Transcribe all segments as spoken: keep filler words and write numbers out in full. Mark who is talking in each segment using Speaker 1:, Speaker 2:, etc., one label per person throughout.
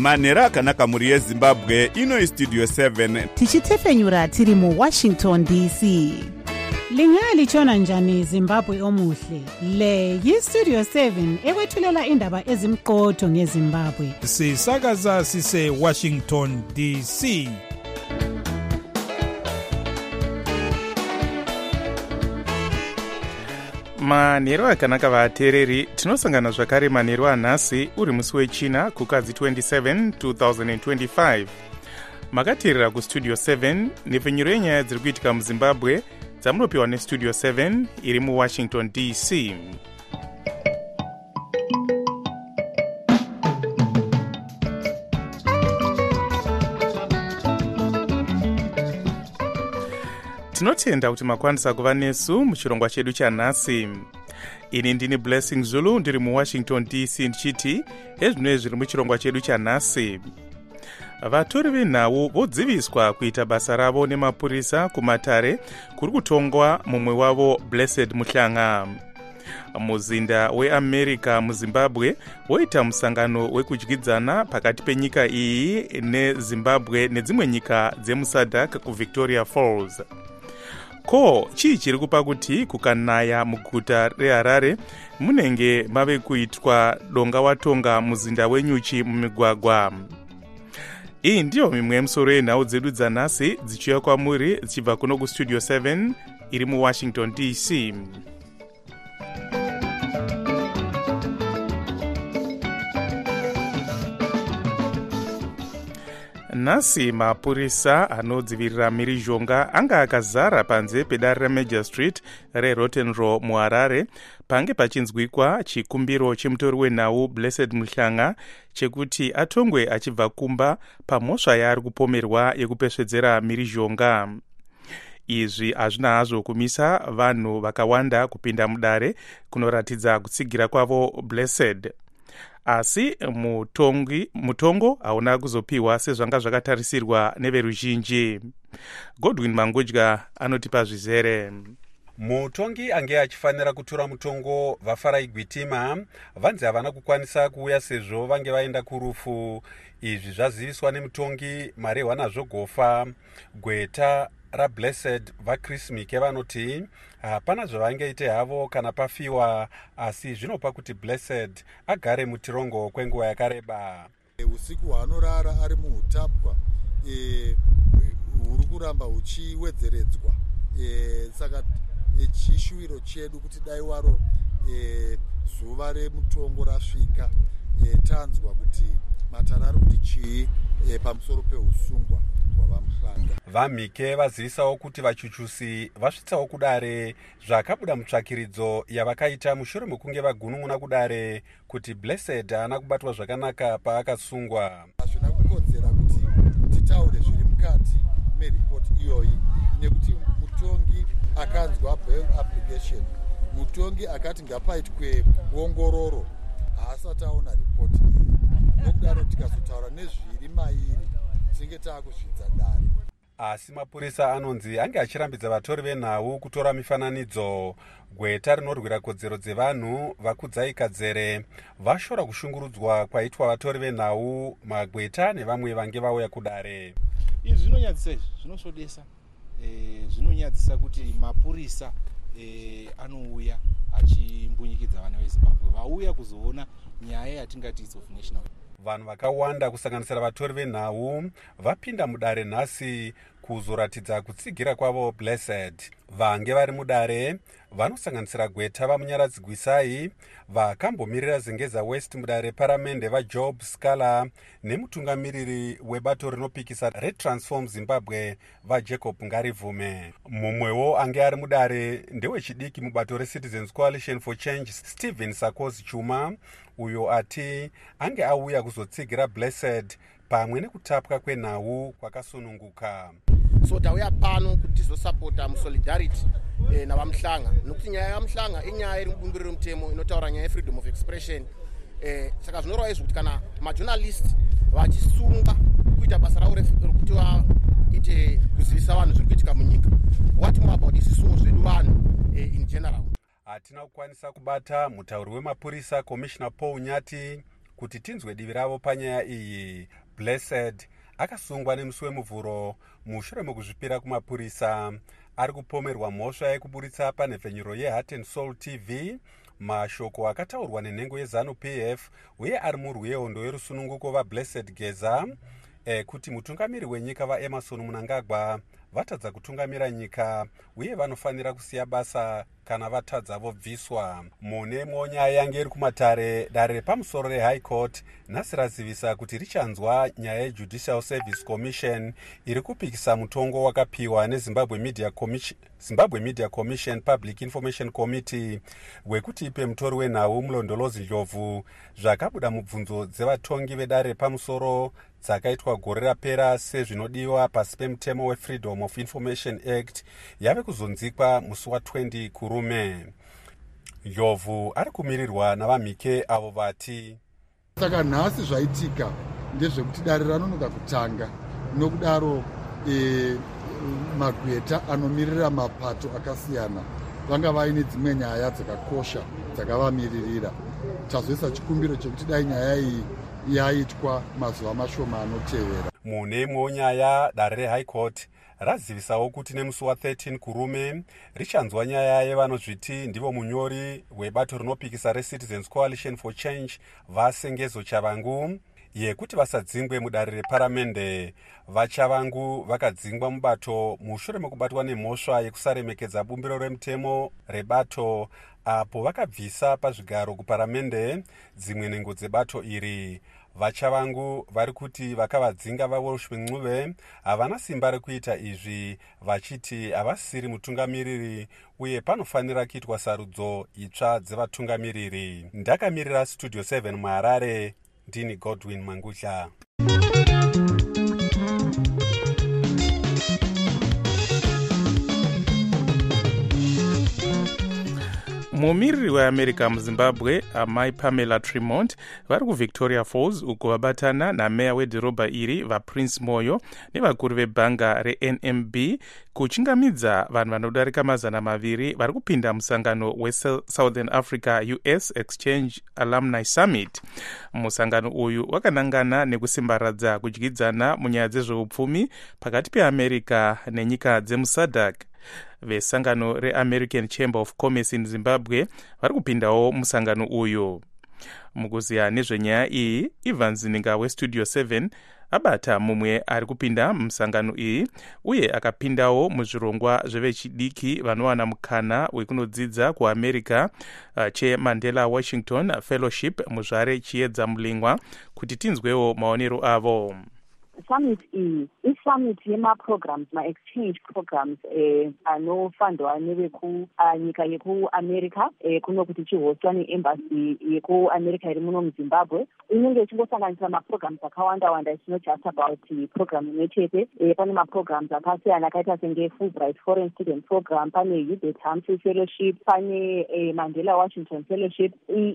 Speaker 1: manhero akanaka mhuri yezimbabwe. Ino Studio seven
Speaker 2: tichitefenyura tiri mu Washington D C. Lingalitshona njani Zimbabwe omuhle? Le yi Studio seven ekwethulela indaba ezimqotho ngeZimbabwe.
Speaker 3: Sisakaza sise Washington D C.
Speaker 4: Manhero akanaka vateereri, tinosangana zvakare manhero anhasi uri musi wechina kukadzi twenty-seven two thousand twenty-five. Makateerera kustudio seven nepfenyuro yenyaya dziri kuitika muZimbabwe dzamunopiwa nestudio seven iri muWashington D C. Tinotenda kuti makwanisa kuva nesu muchirongwa chedu chanhasi. Ini ndini Blessing Zulu ndiri muWashington D C ndichiti ezvino zviri muchirongwa chedu chanhasi. Vatori venhau vodziviswa kuita basa ravo nemapurisa kumatare kuri kutongwa mumwe wavo Blessed Muhlanga. Muzinda weAmerica muZimbabwe woita musangano wekudyidzana pakati penyika iyi neZimbabwe nedzimwe nyika dzemuSADC kuVictoria Falls. Ko chii chiri kupa kuti kukanaya muguta reHarare munenge mave kuitwa donga watonga muzinda wenyuchi mumigwagwa? Iyi ndiyo mimwe yemusoro yenhau dzedu dzanhasi dzichiuya kwamuri dzichibva kuno kustudio seven iri muWashington D C. Nhasi mapurisa anodzivirira mhirizhonga anga akazara panze pedare reMajor Street reRotten Row muHarare pange pachinzwikwa chikumbiro chemutori wenhau Blessed Muhlanga chekuti atongwe achibva kumba pamhosva yaari kupomerwa yekupesvedzera mhirizhonga. Izvi hazvina hazvo kumisa vanhu vakawanda kupinda mudare kunoratidza kutsigira kwavo Blessed. Asi mutongi, mutongo hauna kuzopiwa sezvanga zvakatarisirwa neveruzhinji. Godwin Mangudya anotipa zvizere.
Speaker 5: Mutongi ange achifanira kutora mutongo vaFarai Gwitima vanzi havana kukwanisa kuuya sezvo vange vaenda kurufu. Izvi zvaziviswa nemutongi marehwa nazvo gofa. Gweta raBlessed vaChris Mike vanoti hapana zvavangeite havo kana pafiwa, asi zvinopa kuti Blessed agare mutirongo kwenguva yakareba.
Speaker 6: Usiku hwanorara ari muhutapwa e, huri kuramba huchiwedzeredzwa. E, saka e, chishuwiro chedu kuti dai waro e, zuva remutongo rasvika e, tanzwa kuti matara ari kuti chii e, pamusoro peusungwa hwavaMuhlanga.
Speaker 5: VaMike vazivisawo kuti vachuchusi vasvitsawo kudare zvakabuda mutsvakiridzo yavakaita mushure mekunge vagunun'una kudare kuti Blessed haana kubatwa zvakanaka paakasungwa.
Speaker 6: Hazvina kukodzera kuti titaure zviri mukati meripoti iyoyi nekuti mutongi akanzwa bail application. Mutongi akati ngapaitwe ongororo haasati aona ripoti iyi. Nokudaro tikazotaura nezviri mairi tinge taakuzvidza dare.
Speaker 5: Asi mapurisa anonzi ange achirambidza vatori venhau kutora mifananidzo. Gweta rinorwira kodzero dzevanhu vakudzai kadzere vashora kushungurudzwa kwaitwa vatori venhau, magweta nevamwe vange vauya kudare.
Speaker 7: Izvi zvinonyadzisa, zvinosodesa. E, zvinonyadzisa kuti mapurisa e, anouya achimbunyikidza vana veZimbabwe vauya kuzoona nyaya yatingati it's of national.
Speaker 5: Vanhu vakawanda kusanganisira vatori venhau vapinda mudare nhasi kuzoratidza kutsigira kwavo Blessed. Vange vari mudare vanosanganisira Gweta vamunyaradzi Gwisai, vakambomirira Zengeza West mudare paramende vaJob Scala nemutungamiriri webato rinopikisa reTransform Zimbabwe vaJacob Ngarivume. Mumwewo ange ari mudare ndewechidiki mubato reCitizens Coalition for Change Stephen Sakosi Chuma, uyo ati ange auya kuzotsigira Blessed pamwe nekutapwa kwenhau kwakasununguka.
Speaker 8: So tauya pano kuti tizosapota musolidarity eh, navaMuhlanga nokuti nyaya yaMuhlanga inyaya iri mubumbiro remutemo inotaura nyaya yefreedom of expression. Eh, saka zvinoreva izvo kuti kana majournalist vachisunga kuita basa ravo rekuti vaite kuzivisa vanhu zviri kuitika munyika, what more about isisungo zvedu vanhu eh, in general.
Speaker 5: Hatina kukwanisa kubata mutauri wemapurisa Commissioner Paul Nyati kuti tinzwe divi ravo panyaya iyi. Blessed akasungwa nemusi wemuvhuro mushure mekuzvipira kumapurisa. Ari kupomerwa mhosva yekuburitsa panhepfenyuro yeHeart and Soul T V mashoko akataurwa nenhengo yeZanu P F uye ari murwi yehondo yerusununguko vaBlessed Geza e, kuti mutungamiri wenyika vaEmerson Mnangagwa vatadza kutungamira nyika uye vanofanira kusiya basa kana vatadza vobviswa. Mune nyaya yange iri kumatare, dare repamusoro reHigh Court nhasi razivisa kuti richanzwa nyaya yeJudicial Service Commission iri kupikisa mutongo wakapiwa neZimbabwe Media Commission, Zimbabwe Media Commission Public Information Committee wekuti ipe mutori wenhau Mlondolozi Ndlovu zvakabuda mubvunzo dzevatongi vedare repamusoro dzakaitwa gore rapera sezvinodiwa pasi pemutemo weFreedom of Information Act yave kuzonzikwa musi wa20 kurume. Ndlovu ari kumirirwa navamhike avo vati
Speaker 6: saka nhasi zvaitika ndezvekuti dare ranonoka kutanga nokudaro e, magweta anomirira mapato akasiyana vanga vaine dzimwe nyaya dzakakosha dzakavamiririra. Tazoisa chikumbiro chekuti dai nyaya iyi yaitwa mazuva mashoma anotevera.
Speaker 5: Mune imwe nyaya, dare reHigh Court razivisawo kuti nemusi wa13 kurume richanzwa nyaya yevanozviti ndivo munyori webato rinopikisa reCitizens Coalition for Change vaSengezo Chavangu yekuti vasadzingwe mudare reparamende. VaChavangu vakadzingwa mubato mushure mekubatwa nemhosva yekusaremekedza bumbiro remutemo rebato apo vakabvisa pazvigaro kuparamende dzimwe nhengo dzebato iri. VaChavangu vari kuti vakavadzinga vaWolfswing Ncube havana simba rekuita izvi, vachiti havasiri mutungamiriri uye panofanira kuitwa sarudzo itsva dzevatungamiriri. Ndakamirira Studio seven muHarare, ndini Godwin Mangudla.
Speaker 4: mumiriri weamerica muzimbabwe amai Pamela Tremont vari kuVictoria Falls uko vabatana nameya wedhorobha iri vaPrince Moyo nevakuru vebhanga reN M B kuchingamidza vanhu vanodarika mazana maviri vari kupinda musangano weSouthern Africa U S Exchange Alumni Summit. Musangano uyu wakanangana nekusimbaradza kudyidzana munyaya dzezveupfumi pakati peAmerica nenyika dzemuSADC. Vesangano reAmerican Chamber of Commerce in Zimbabwe vari kupindawo musangano uyu. Mukuziya nezvenyaya iyi, Ivan Zininga weStudio seven abata mumwe ari kupinda musangano iyi uye akapindawo muzvirongwa zvevechidiki vanowana mukana wekunodzidza kuAmerica uh, cheMandela Washington Fellowship muzvare chiedza mulingwa kuti tinzwewo maonero avo.
Speaker 9: Summit iyi isummit yema-programs ma-exchange programs eh, anofandwa nevekunyika uh, yekuamerica eh, kuno kuti chihostwa neembassy yekuamerica iri muno muzimbabwe. Inenge ichingosanganisa ma-programs akawanda wanda. It's not just about program imwe chete. Eh, pane ma-programs akasiyana akaita senge Fulbright Foreign Student Program, pane Hubert Humphrey Fellowship, pane eh, Mandela Washington Fellowship,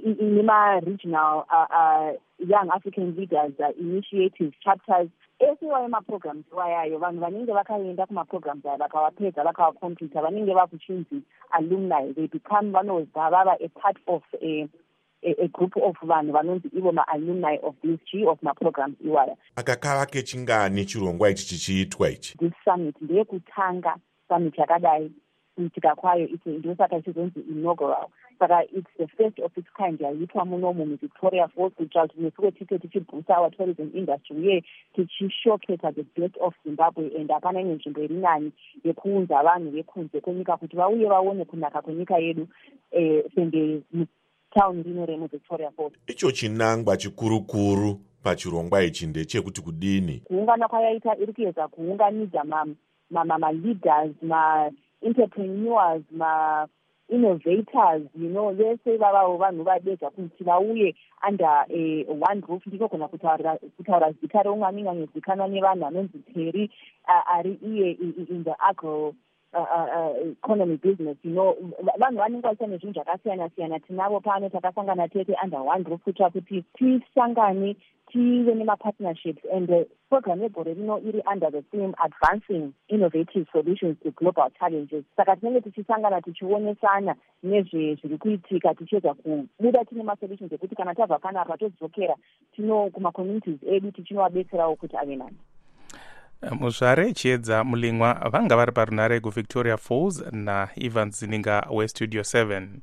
Speaker 9: nema-regional uh, uh, Young African Leaders uh, Initiative Chapters. Ese waye ma-programs wayayo vanhu vanenge vakaenda kuma-programs aya vakawapedza vakawacompleta vanenge vakuchinzi alumni. They become vanobva vava a part of a, a, a group of vanhu vanonzi ivo ma-alumni of this G of ma-programs iwaya.
Speaker 10: Akakava kechingani chirongwa ichi chichiitwa ichi?
Speaker 9: This summit ndeyekutanga summit yakadai kuitika kwayo ndio saka chizonzi inaugural. Saka it's the first of its kind yaitwa munomu muVictoria Falls kuitira kuti nesuwo tite tichibhusa our tourism industry uye tichishowcase the best of Zimbabwe and hapana imwe nzvimbo iri nani yekuunza vanhu vekunze kwenyika kuti vauye vaone kunaka kwenyika yedu eh, senge town rino remuVictoria Falls.
Speaker 10: Icho chinangwa chikurukuru pachirongwa ichi ndechekuti kudini?
Speaker 9: Kuungana kwayaita iri kuedza kuunganidza ma ma ma leaders ma entrepreneurs ma innovators, you know, vese vavavo vanhu vadega kuti vauye under eh, one roof. Ndiko kuna kutaura zita reumwe anenge anyezikanwa nevanhu anonzi Terry uh, ari iye in the agro uh, uh, economy business, you know, vanhu vanenge vachiita nezvinhu zvakasiyana-siyana. Tinavo pano takasangana tete under one roof kuitira kuti tisangane tive nema-partnerships, and the program yegore rino iri under the theme advancing innovative solutions to global challenges. Saka tinenge tichisangana tichionesana nezvezviri kuitika tichiedza kubuda tine ma-solutions ekuti kana tabva panapa todzokera tino kuma-communities edu tichinovabetserawo kuti ave nani.
Speaker 4: Muzvare Chiedza Mulingwa vanga vari parunare kuVictoria Falls naIvan Zininga weStudio seven.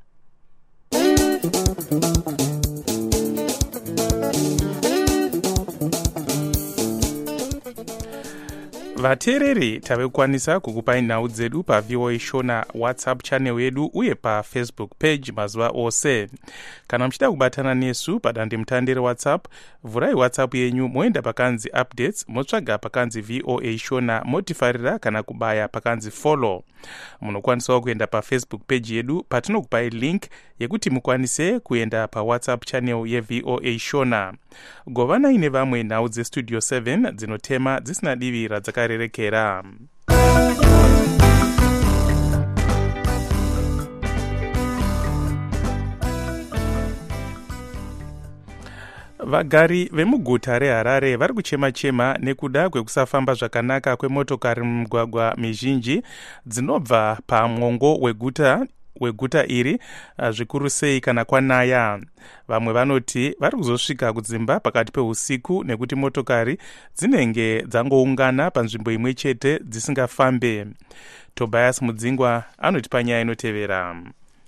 Speaker 4: Vateereri tave kukwanisa kukupai nhau dzedu paV O A Shona WhatsApp channel yedu uye paFacebook page mazuva ose. Kana muchida kubatana nesu padande mutande reWhatsApp, vhurai WhatsApp yenyu moenda pakanzi updates, motsvaga pakanzi V O A Shona, motifarira kana kubaya pakanzi follow. Munokwanisawo kuenda paFacebook page yedu patinokupai link yekuti mukwanise kuenda paWhatsApp channel yeV O A Shona. Govanai nevamwe nhau dzeStudio seven dzinotema dzisina divi radzakarerekera. Vagari vemuguta reHarare vari kuchema-chema nekuda kwekusafamba zvakanaka kwemotokari mumugwagwa mizhinji dzinobva pamwongo weguta weguta iri, zvikuru sei kana kwanaya. Vamwe vanoti vari kuzosvika kudzimba pakati peusiku nekuti motokari dzinenge dzangoungana panzvimbo imwe chete dzisingafambe. Tobias Mudzingwa anoti panyaya inotevera.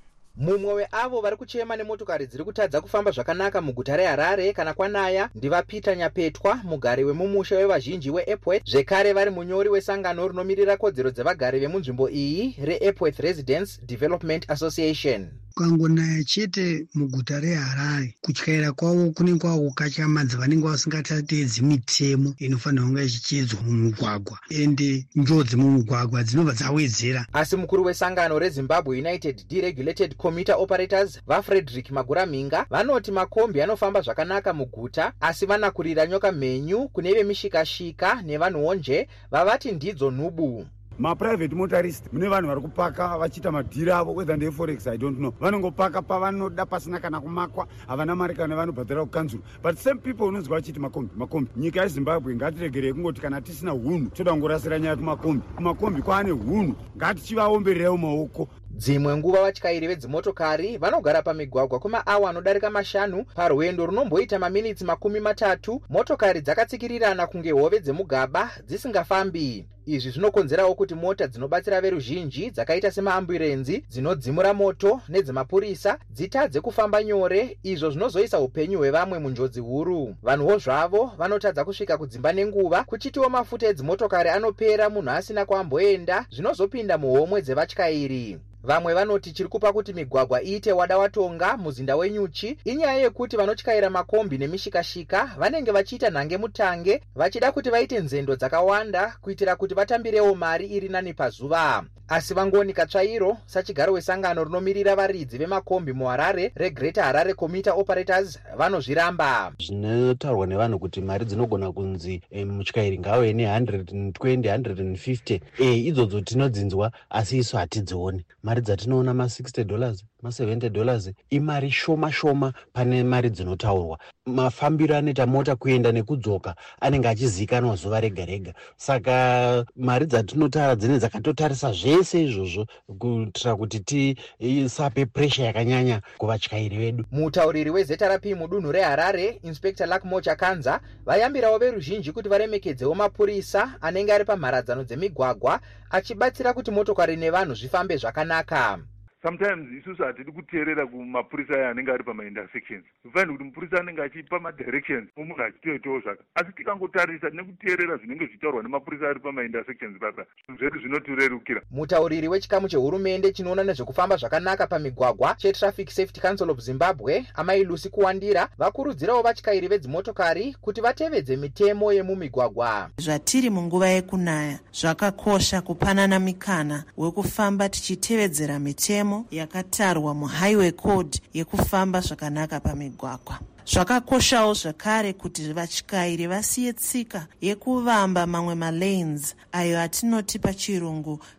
Speaker 11: Mumwe weavo vari kuchema nemotokari dziri kutadza kufamba zvakanaka muguta reHarare kana kwanaya ndiva Peter Nyapetwa, mugari wemumusha wevazhinji weEpworth, zvekare vari munyori wesangano rinomirira kodzero dzevagari vemunzvimbo iyi reEpworth Residents Development Association.
Speaker 12: Kangonaya chete muguta reHarare, kutyaira kwavo kunenge kwakukatyamadza vanenge vasingateedzi mitemo inofanira kunge ichichedzwa mumugwagwa, ende njodzi mumugwagwa dzinobva dzawedzera.
Speaker 11: Asi mukuru wesangano reZimbabwe United Deregulated Commuter Operators vaFrederick Maguraminga vanoti makombi anofamba zvakanaka muguta, asi vanakurira nyoka mhenyu kune vemishikashika nevanhuwo nje vavati ndidzo nubu.
Speaker 13: Ma-private motorist mune vanhu vari kupaka vachiita madhiri avo, whether ndeye forex I don't know, vanongopaka pavanoda pasina kana kumakwa, havana mari kana vanobhadhara kukanzuru. But same people unonzwa vachiti makombi makombi. Nyika yeZimbabwe ngatiregerei kungoti kana tisina hunhu toda kungorasira nyaya kumakombi. Kumakombi kwaane hunhu, ngatichivaombererewo maoko.
Speaker 11: Dzimwe nguva vatyairi vedzimotokari vanogara pamigwagwa kwemaawa anodarika mashanu parwendo runomboita maminitsi makumi matatu, motokari dzakatsikirirana kunge hove dzemugaba dzisingafambi. Izvi zvinokonzerawo kuti mota dzinobatsira veruzhinji dzakaita semaamburenzi, dzinodzimura moto nedzemapurisa dzitadze kufamba nyore, izvo zvinozoisa upenyu hwevamwe munjodzi huru. Vanhuwo zvavo vanotadza kusvika kudzimba nenguva, kuchitiwo mafuta edzimotokari anopera munhu asina kwamboenda, zvinozopinda muhomwe dzevatyairi. Vamwe vanoti chiri kupa kuti migwagwa iite wada watonga muzinda wenyuchi inyaya yekuti vanotyaira makombi nemishikashika vanenge vachiita nhange mutange, vachida kuti vaite nzendo dzakawanda kuitira kuti vatambirewo mari iri nani pazuva. Asi vangonika tsvairo sachigaro wesangano riноmirira varidzi vemakombi muHarare reGreater Harare Commuter Operators vanozviramba.
Speaker 14: Zvinotaurwa nevanhu kuti mari dzinogona kunzi e, mutyairi ngave ne one hundred twenty one hundred fifty, eh idzodzo tinodzinzwa asi isu hatidzioni. Mari dzatinoona ma sixty dollars ma seventy dollars imari shoma shoma pane mari dzinotaurwa. Mafambiro anoita mota kuenda nekudzoka anenge achizikanwa zuva rega rega. Saka mari dzatinotara dzine dzakatotarisa zvese izvozvo kuitira kuti tisape pressure yakanyanya kuvatyairi vedu.
Speaker 11: Mutauriri weZRP mudunhu reHarare Inspector Lakmo Chakanza vayambirawo veruzhinji kuti varemekedzewo mapurisa anenge ari pamharadzano dzemigwagwa achibatsira kuti motokari nevanhu zvifambe zvakanaka.
Speaker 15: Sometimes isusu hatidi kuteerera kumapurisa aya anenge ari pama-intersections. Kufanira kuti mupurisa anenge achipa ma-directions umunhu achitoitawo zvaka. Asi tikangotarisa nekuteerera zvinenge zvichitaurwa nemapurisa ari pama-intersections baba, zvedu zvinotirerukira.
Speaker 11: Mutauriri wechikamu chehurumende chinoona nezvekufamba zvakanaka pamigwagwa cheTraffic Safety Council of Zimbabwe, Amai Lucy Kuwandira, vakurudzirawo vatyairi vedzimotokari kuti vatevedze mitemo yemumigwagwa.
Speaker 16: Zvatiri munguva yekunaya, zvakakosha kupanana mikana wekufamba tichitevedzera mitemo yakatarwa muhighway code yekufamba zvakanaka pamigwagwa. Zvakakoshawo zvakare kuti vatyairi vasiye tsika yekuvamba mamwe malanes ayo atinoti pachirungu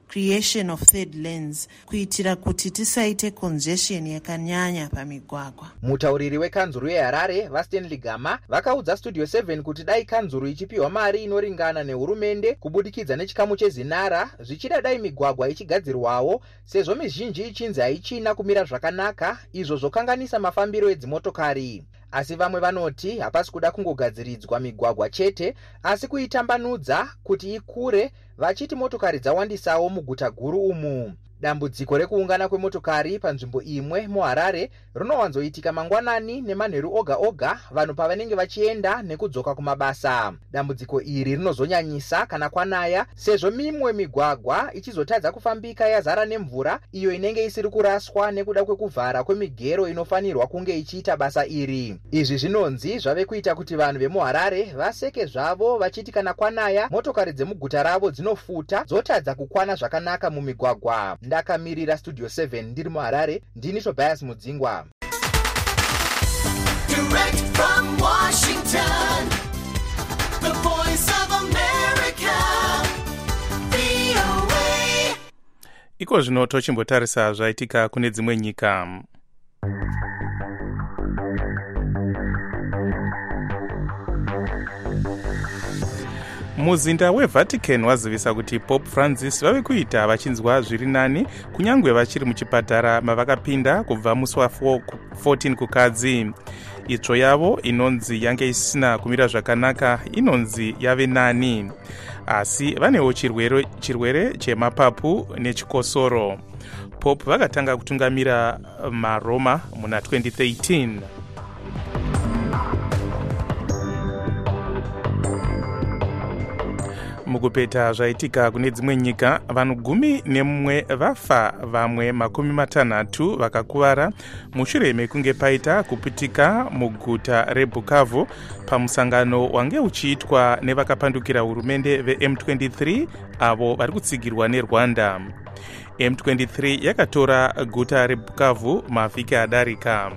Speaker 16: creation of third lanes kuitira kuti tisaite congestion yakanyanya pamigwagwa.
Speaker 11: Mutauriri wekanzuru yeHarare vaStanley Gama vakaudza Studio seven kuti dai kanzuru ichipiwa mari inoringana nehurumende kubudikidza nechikamu chezinara zvichida dai migwagwa ichigadzirwawo sezvo mizhinji ichinzi haichina kumira zvakanaka izvo zvokanganisa mafambiro edzimotokari. Asi vamwe vanoti hapasi kuda kungogadziridzwa migwagwa chete asi kuitambanudza kuti ikure vachiti motokari dzawandisawo muguta guru umu. Dambudziko rekuungana kwemotokari panzvimbo imwe muHarare rinowanzoitika mangwanani nemanheru oga oga vanhu pavanenge vachienda nekudzoka kumabasa. Dambudziko iri rinozonyanyisa kana kwanaya sezvo mimwe migwagwa ichizotadza kufambika yazara nemvura iyo inenge isiri kuraswa nekuda kwekuvhara kwemigero inofanirwa kunge ichiita basa iri. Izvi zvinonzi zvave kuita kuti vanhu vemuHarare vaseke zvavo vachiti kana kwanaya motokari dzemuguta ravo dzinofuta dzotadza kukwana zvakanaka mumigwagwa. Ndakamirira Studio seven ndiri muHarare, ndini Tobias Mudzingwa. Direct from Washington, the voice of America, V O A.
Speaker 4: Iko zvino tochimbotarisa zvaitika kune dzimwe nyika. Muzinda weVatican wazivisa kuti Pope Francis vave kuita vachinzwa zviri nani kunyangwe vachiri muchipatara mavakapinda kubva musi wa fourteen kukadzi. Itsvo yavo inonzi yange isina kumira zvakanaka inonzi yave nani, asi vanewo chirwere, chirwere chemapapu nechikosoro. Pope vakatanga kutungamira maRoma muna twenty thirteen. Mukupeta zvaitika kune dzimwe nyika, vanhu gumi nemumwe vafa, vamwe makumi matanhatu vakakuvara mushure mekunge paita kuputika muguta reBukavu pamusangano wange uchiitwa nevakapandukira hurumende veM twenty-three avo vari kutsigirwa neRwanda. M twenty-three yakatora guta reBukavu mavhiki adarika.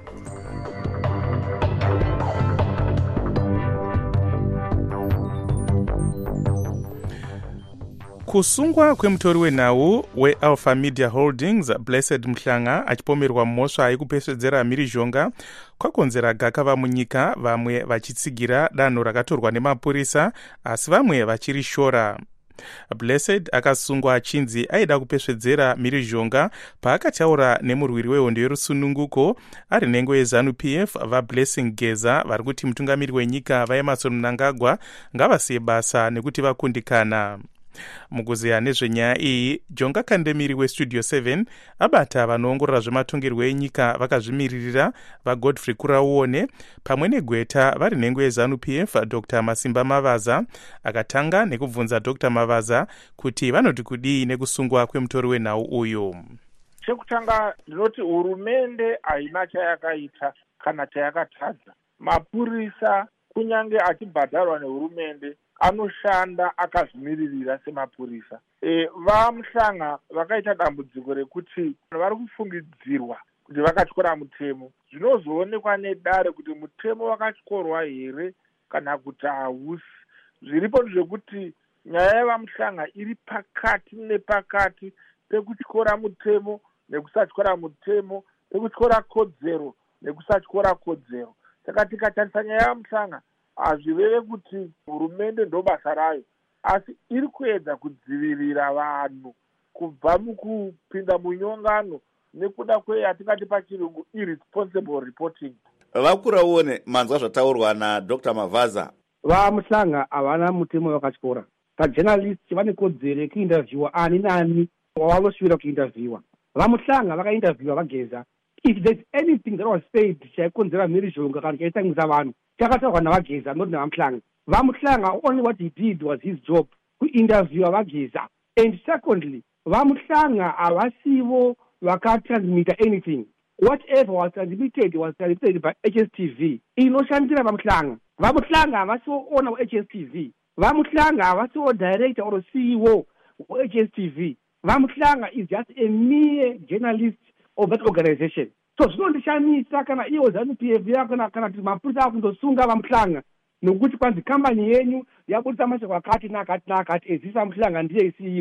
Speaker 4: Kusungwa kwemutori wenhau weAlpha Media Holdings Blessed Mhlanga achipomerwa mhosva yekupesvedzera mhirizhonga kwakonzera gakava munyika, vamwe vachitsigira danho rakatorwa nemapurisa asi vamwe vachirishora. Blessed akasungwa achinzi aida kupesvedzera mhirizhonga paakataura nemurwiri wehondo yerusununguko ari nhengo yeZanu-P F vaBlessing Geza vari kuti mutungamiri wenyika vaEmmerson Mnangagwa ngavasiye basa nekuti vakundikana. Mukuzeya nezvenyaya iyi, Jonga Kandemiri weStudio seven abata vanoongorora zvematongerwo enyika vakazvimiririra vaGodfrey Kurauone pamwe negweta vari nhengo yeZanu-P F Doctor Masimba Mavaza. Akatanga nekubvunza Doctor Mavaza kuti vanoti kudii nekusungwa kwemutori wenhau uyu.
Speaker 17: Chekutanga ndinoti hurumende haina chayakaita kana chayakatadza. Mapurisa kunyange achibhadharwa nehurumende anoshanda akazvimiririra semapurisa. E, vaMhlanga vakaita dambudziko rekuti vari kufungidzirwa kuti vakatyora mutemo. Zvinozoonekwa nedare kuti mutemo wakatyorwa here kana kuti hausi. Zviripo zvekuti nyaya yevaMhlanga iri pakati nepakati pekutyora mutemo nekusatyora mutemo, pekutyora kodzero nekusatyora kodzero. Saka tikatarisa nyaya yevaMhlanga hazvireve kuti hurumende ndo basa rayo, asi iri kuedza kudzivirira vanhu kubva mukupinda munyongano nekuda kweyatingati pachirungu irresponsible reporting.
Speaker 18: Vakuraone manzwa zvataurwa naDr Mavaza.
Speaker 19: VaMhlanga havana mutemo wakatyora. Pajournalist vane kodzero yekuinterviewa ani nani wavanosvira kuinterviewa. VaMhlanga vakainterviewa vaGeza. If there's anything that was said chaikonzera mhirizhonga kana chaitsamwisa vanhu chakataurwa navaGeza not navaMhlanga. VaMhlanga, only what he did was his job, kuinterviewa vaGeza. And secondly, VaMhlanga havasivo vakatransmita anything. Whatever was transmitted was transmitted by H S T V. Inoshandira VaMhlanga. VaMhlanga havasiona H S T V. VaMhlanga havasivo director or C E O of H S T V. VaMhlanga is just a mere journalist of that organization. So zvinondishamisa kana iwo ZANU-P F yakona kana kuti mapurisa akundosunga VaMhlanga nokuti kwanzi kambani yenyu yabudisa mashoko akati nakati nakati ezisa Mhlanga ndiye C E O.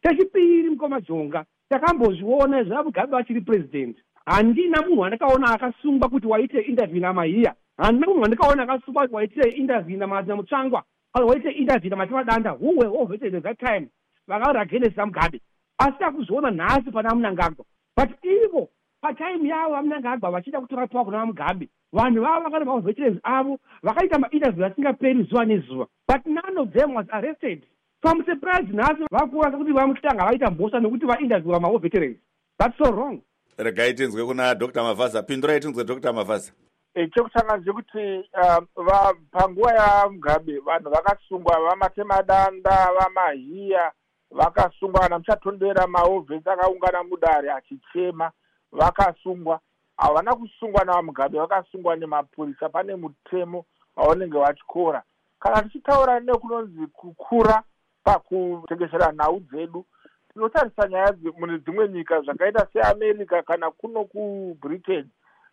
Speaker 19: chechipiri Mukomajonga takambozviona zvaMugabe achiri president handina munhu wandakaona akasungwa kuti waite interview namahiya handina munhu wandakaona akasungwa kuti waite interview naMartina Mutsvangwa kana waite interview naMatima Danda who were all vetted at that time vakauri against Mugabe asi takuzviona nhasi pana Mnangagwa but ivo patime yavo vaMnangagwa vachida kutora pwa kuna Mugabe vanhu vavo vakati maveterans avo vakaita mainterview asingaperi zuva nezuva but none of them was arrested. So I'm surprised nhasi vakuona kuti vaMuhlanga vaita mhosva nekuti vainterviewa maveterans. That's so wrong.
Speaker 18: Regai tinzwe kuna Doctor Mavaza. Pindurai tinzwe Doctor Mavaza.
Speaker 17: Chekutanga ndechekuti panguva yaMugabe vanhu vakasungwa vaMatema Danda vaMahiya vakasungwa kana muchatondera mahovhesi akaungana mudare achichema vakasungwa havana kusungwa naVaMugabe vakasungwa nemapurisa pane mutemo wavanenge vachikora kana tichitaura nekunonzi kukura pakutengesera nhau dzedu tinotarisa nyaya mune dzimwe nyika zvakaita seAmerica kana kuno kuBritain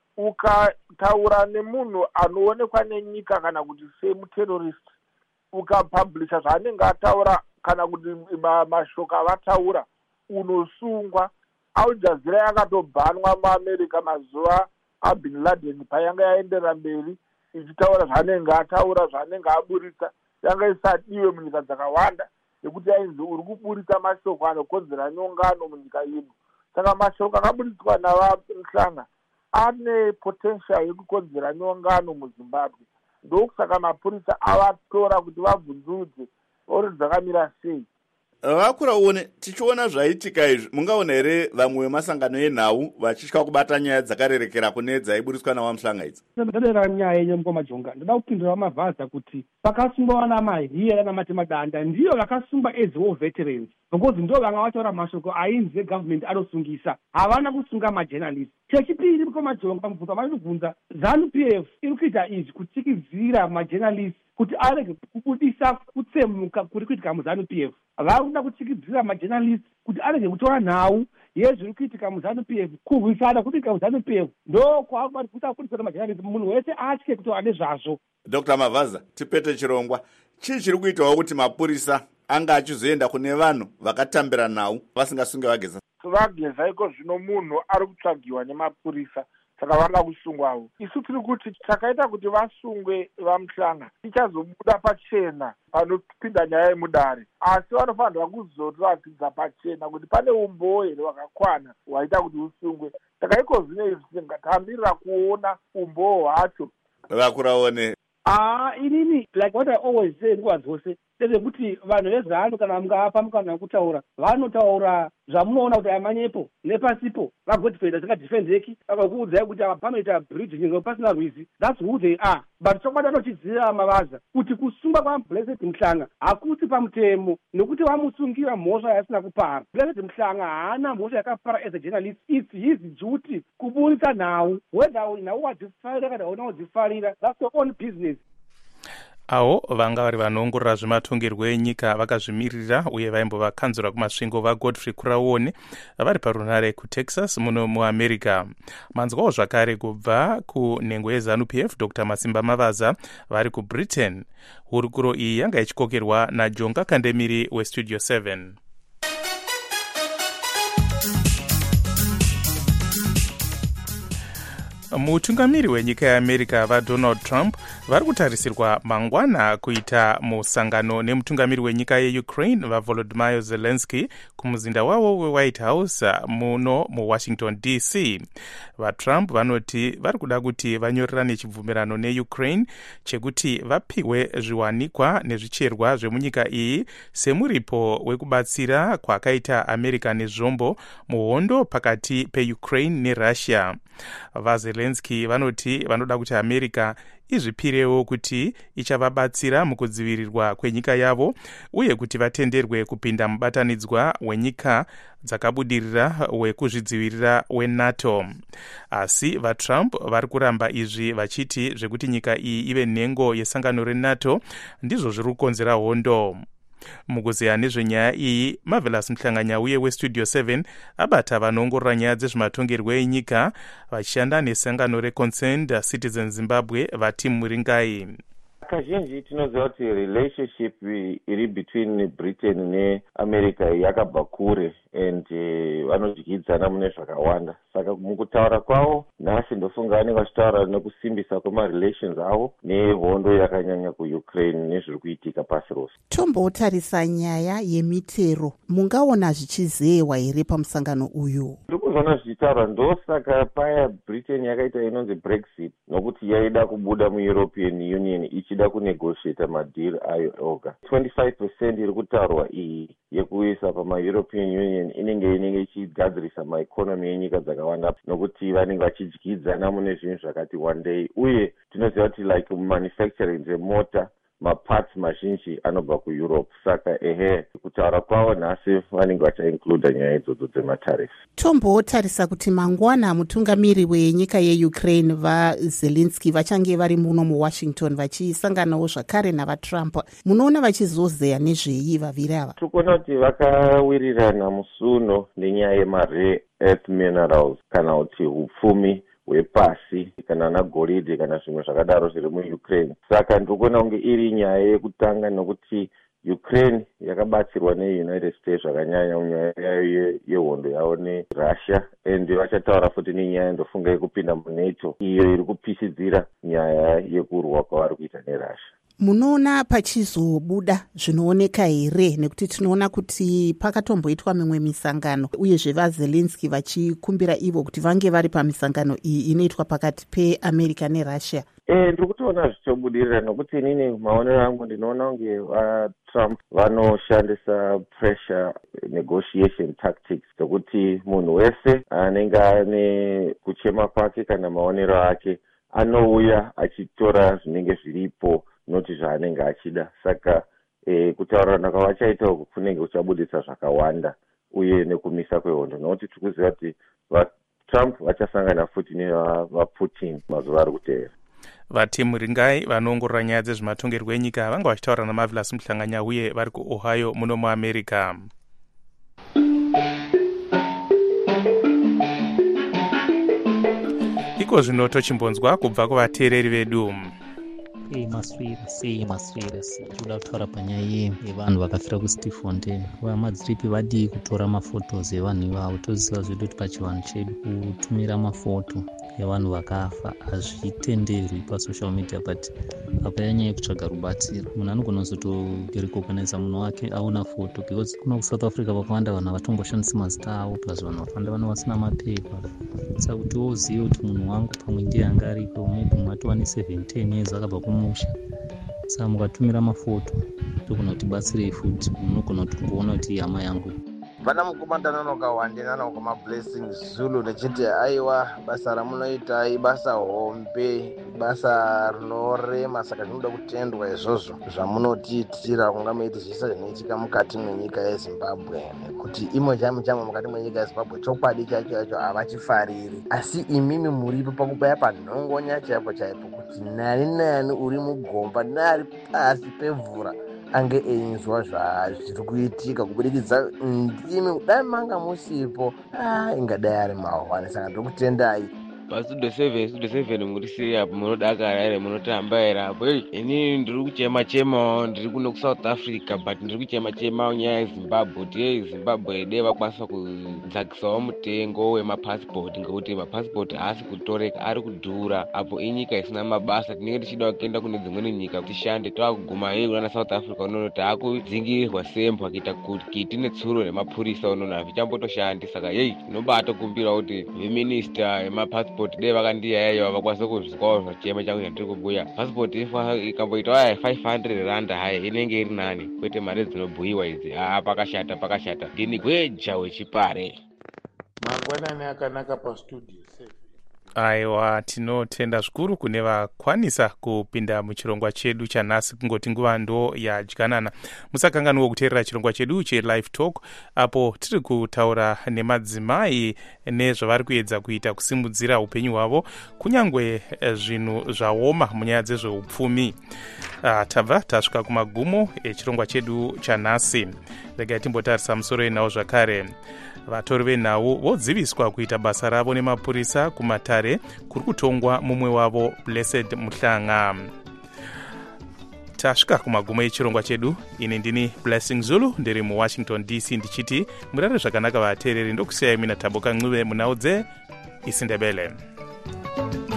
Speaker 17: ukataura nemunhu anoonekwa nenyika kana kuti semuterrorist ukapablisha zvaanenge ataura kana kuti mashoko avataura unosungwa. Al Jazeera yakatobhanwa muAmerica mazuva aBin Laden payanga yaenderera mberi ichitaura zvaanenge ataura zvaanenge aburitsa yanga isadiwe munyika dzakawanda nekuti yainzi uri kuburitsa mashoko anokonzera nyongano munyika ino. Saka mashoko akaburitswa navaMuhlanga ane potential yekukonzera nyongano muZimbabwe. Ndokusaka mapurisa avatora kuti vabvunzudze ori dzakamira sei.
Speaker 18: Vakura uone tichiona zvaitika izvi mungaona here vamwe vemasangano enhau vachitya kubata nyaya dzakarerekera kune dzaiburiswa navaMuhlanga idzi.
Speaker 19: Ndadera nyaya yenyu Mukomajonga ndoda kupindura Mavaza kuti vakasungwa naMahiya naMatema Danda ndiyo vakasungwa as war veterans because ndo vanga vataura mashoko ainzi egovernment anosungisa havana kusunga majournalist. Chechipiri Mukomajonga pamubvunzo vanobvunza ZANU P F iri kuita izvi kutsikizira majournalist kuti arege kubudisa kutsemuka kuri kuitika muZANU P F. Vakuda kutsikizira majournalist kuti arege kutora nhau yezviri kuitika muZANU P F kurwisana kuitika muZANU P F ndo kwakuda kutsikizira majournalist munhu wese atye kutaura nezvazvo.
Speaker 18: Doctor Mavaza tipete chirongwa chii chiri kuitawo kuti mapurisa anga achizoenda kune vanhu vakatambira nhau vasingasunge vageza
Speaker 17: vageza iko zvino munhu ari kutsvagiwa nemapurisa saka vanga kusungwawo. Isu tiri kuti takaita kuti vasungwe vaMuhlanga tichazobuda pachena panopinda nyaya yemudare asi vanofanirwa kuzoratidza pachena kuti pane umbowo here wakakwana waita kuti usungwe. Saka iko zvino izvi tingatambirira kuona umbowo hwacho.
Speaker 18: Vakuraone
Speaker 19: Ah, inini like what I always say nguva dzose ndezvekuti vanhu vezano kana mungapa mukana wekutaura vanotaura zvamunoona kuti amanyepo nepasipo vagodfrey asingadefendeki vakakuudzai kuti panoita bridge nyika pasina rwizi. That's who they are. But chokwadi anochidzira Mavaza kuti kusungwa kwaBlessed Muhlanga hakuti pamutemo nekuti vamusungira mhosva yasina kupara. Blessed Muhlanga haana mhosva yakapara as a journalist. It's his duty kuburitsa nhau whether nhau wadzifarira kana hauna kudzifarira. That's your own business.
Speaker 4: avo vanga vari vanoongorora zvematongerwo enyika vakazvimirira uye vaimbova kanzura kumasvingo vaGodfrey Kuraone vari parunare kuTexas muno muAmerica. Manzwawo zvakare kubva kunhengo yeZANU P F Doctor Masimba Mavaza vari kuBritain. Hurukuro iyi yanga ichikokerwa naJonga Kandemiri weStudio seven. Mutungamiri wenyika yeAmerica vaDonald Trump vari kutarisirwa mangwana kuita musangano nemutungamiri wenyika yeUkraine vaVolodymyr Zelensky kumuzinda wavo weWhite House muno muWashington D C. VaTrump vanoti vari kuda kuti vanyorerane chibvumirano neUkraine chekuti vapiwe zviwanikwa nezvicherwa zvemunyika iyi semuripo wekubatsira kwakaita America nezvombo muhondo pakati peUkraine neRussia. VaZelensky vanoti vanoda kuti America izvipirewo kuti ichavabatsira mukudzivirirwa kwenyika yavo uye kuti vatenderwe kupinda mubatanidzwa wenyika dzakabudirira wekuzvidzivirira weNATO. Asi vaTrump vari kuramba izvi vachiti zvekuti nyika iyi ive nhengo yesangano reNATO ndizvo zviri kukonzera hondo. Mukuzeya nezvenyaya iyi Marvelous Mhlanganyauye weStudio seven abata vanoongorora nyaya dzezvematongerwo enyika vachishanda nesangano reConcerned Citizen Zimbabwe vati Muringai.
Speaker 20: kazhinji tinoziva kuti relationship iri between Britain neAmerica yakabva kure and vanodyidzana mune zvakawanda. Saka mukutaura kwavo nhasi ndofunga vanenge vachitaura nekusimbisa kwemarelations avo nehondo yakanyanya kuUkraine nezviri kuitika pasi rose.
Speaker 21: Tombotarisa nyaya yemitero, mungaona zvichizewa here pamusangano uyu?
Speaker 20: Ndiri kuzoona zvichitaurwa, ndosaka paya Britain yakaita inonzi Brexit, nokuti yaida kubuda muEuropean Union ichida kunegotiata madhiri ayo oga. twenty-five percent iri kutaurwa iyi yekuisa pama-European Union inenge inenge ichigadzirisa maekonomi enyika dzakawanda, nokuti vanenge vachidyidzana mune zvinhu zvakati one day, uye tinoziva kuti like manufacturing dzemota maparts mazhinji anobva kuEurope. Saka ehe, kutaura kwavo nhasi vanenge vachaincluda nyaya idzodzo dzematarisi.
Speaker 21: Tombotarisa kuti mangwana mutungamiri wenyika yeUkraine vaZelensky vachange vari muno muWashington vachisanganawo zvakare navaTrump. Munoona vachizozeya nezvei vaviri ava?
Speaker 20: Tikuona kuti vakawirirana musuno nenyaya yemarare earth minerals kana kuti upfumi hwepasi kana nagoridhe kana zvimwe zvakadaro zviri muUkraine. Saka ndikuona kunge iri nyaya yekutanga, nokuti Ukraine yakabatsirwa neUnited States zvakanyanya munyaya yayo yehondo yavo neRussia, and vachataura futi nenyaya ndofunga yekupinda muNATO iyo iri kupisidzira nyaya yekurwa kwavari kuita neRussia.
Speaker 21: Munoona pachizobuda zvinooneka here, nekuti tinoona kuti pakatomboitwa mimwe misangano uyezve vaZelensky vachikumbira ivo kuti vange vari pamisangano iyi inoitwa pakati peAmerica neRussia?
Speaker 20: Eh, ndiri kutoona zvichobudirira, nokuti inini maonero angu ndinoona kunge vaTrump vanoshandisa pressure negotiation tactics dzokuti munhu wese anenge ane kuchema kwake kana maonero ake anouya achitora zvinenge zviripo noti zvaanenge achida. Saka eh, kutaurana kwavachaita uku kunenge kuchabudisa zvakawanda uye nekumisa kwehondo, nokuti tikuziva kuti vaTrump vachasangana futi nevaPutin mazuva ari kutevera.
Speaker 4: Vatimu Ringai vanoongorora nyaya dzezvematongerwo enyika vanga vachitaura naMarvelous Muhlanganya uye vari kuOhio muno muAmerica. Iko zvino tochimbonzwa kubva kuvateereri vedu.
Speaker 22: Hey, maswira sei maswira sei toda kutaura panyaya yevanhu vakafira kuStiffontein. Vamadziripi vadii kutora mafotos evanhu ivavo? Toziva zvedu kuti pachivanhu chedu kutumira mafoto evanhu vakafa hazvitenderwi pasocial media, but apa yanyaya yekutsvaga rubatsiro. Munhu anogona kuzotorecognize munhu wake aona foto, because kuno kuSouth Africa vakawanda vanhu havatomboshandisi mazita avo, plus vanhu vakawanda vanhu vasina mapepa. Saka kuti wozive kuti munhu wangu pamwe ndiye anga ariko, maybe mwatova ne7 ten years akabva kumusha. Saka mukatumira mafoto togona kuti batsirei futi, munogona kuti kuona kuti hama yangu.
Speaker 23: Vana mukomandana nokawandinana kumaBlessing Zulu nechiti aiwa basa ramunoita ibasa hombe, basa rinorema, saka zvinoda kutendwa izvozvo zvamunotiitira kunga meiti zvisa zvinoitika mukati mwenyika yeZimbabwe, nekuti imo chamo chamo mukati mwenyika yeZimbabwe chokwadi chacho chacho havachifariri, asi imimi muripo pakubaya panhongonya chaipo chaipo kuti nani nani uri mugomba nari pasi pemvura ange einzwa zvazviri kuitika kubudikidza ndimi dai manga musipo, ah ingadai ari mahwani. Saka ndokutendai
Speaker 24: pastudio seven studio seven muri siri apo munodakara ere munotamba ere apo? Hey, ini ndiri kuchema chema ndiri kuno kuSouth Africa, but ndiri kuchema chema nyaya yeZimbabwe kuti hey, Zimbabwe dei vakwanisa kudzakisawo mutengo wemapassport, ngekuti mapassport haasi kutoreka, ari kudhura. Apo inyika isina mabasa, tinenge tichida kuenda kune dzimweni nyika tishande, tavakuguma hei kuna South Africa unono taakudzingirwa sembo kuita kuti tine tsuro nemapurisa unono hazvichambotoshandi. Saka hei, tinobatokumbira kuti veminista emapassport dei vakandiyayeyo havakwanisa kuzvizwawo zvachema changu chandiri kubhuya. Passport ikamboitawo five hundred rand hai inenge iri nani, kwete mari dzinobhuyiwa idzi. Ah, pakashata pakashata. Ndini gweja wechipare.
Speaker 25: Mangwanani akanaka pastudio seven.
Speaker 4: Aiwa, tinotenda zvikuru kune vakwanisa kupinda muchirongwa chedu chanhasi, kungoti nguva ndo yadyanana. Musakanganwa kuteerera chirongwa chedu cheLive Talk, apo tiri kutaura nemadzimai nezvavari kuedza kuita kusimudzira upenyu hwavo kunyangwe zvinhu zvaoma munyaya dzezveupfumi. Uh, tabva tasvika kumagumo echirongwa chedu chanhasi. Regai timbotarisa musoro enhau zvakare. Vatori venhau vodziviswa kuita basa ravo nemapurisa kumatare kuri kutongwa mumwe wavo Blessed Muhlanga. tasvika kumagumo echirongwa chedu. Ini ndini Blessing Zulu ndiri muwashington D C ndichiti murare zvakanaka vateereri, ndokusiyai mina Tambo Kanxive munaudze isindebele.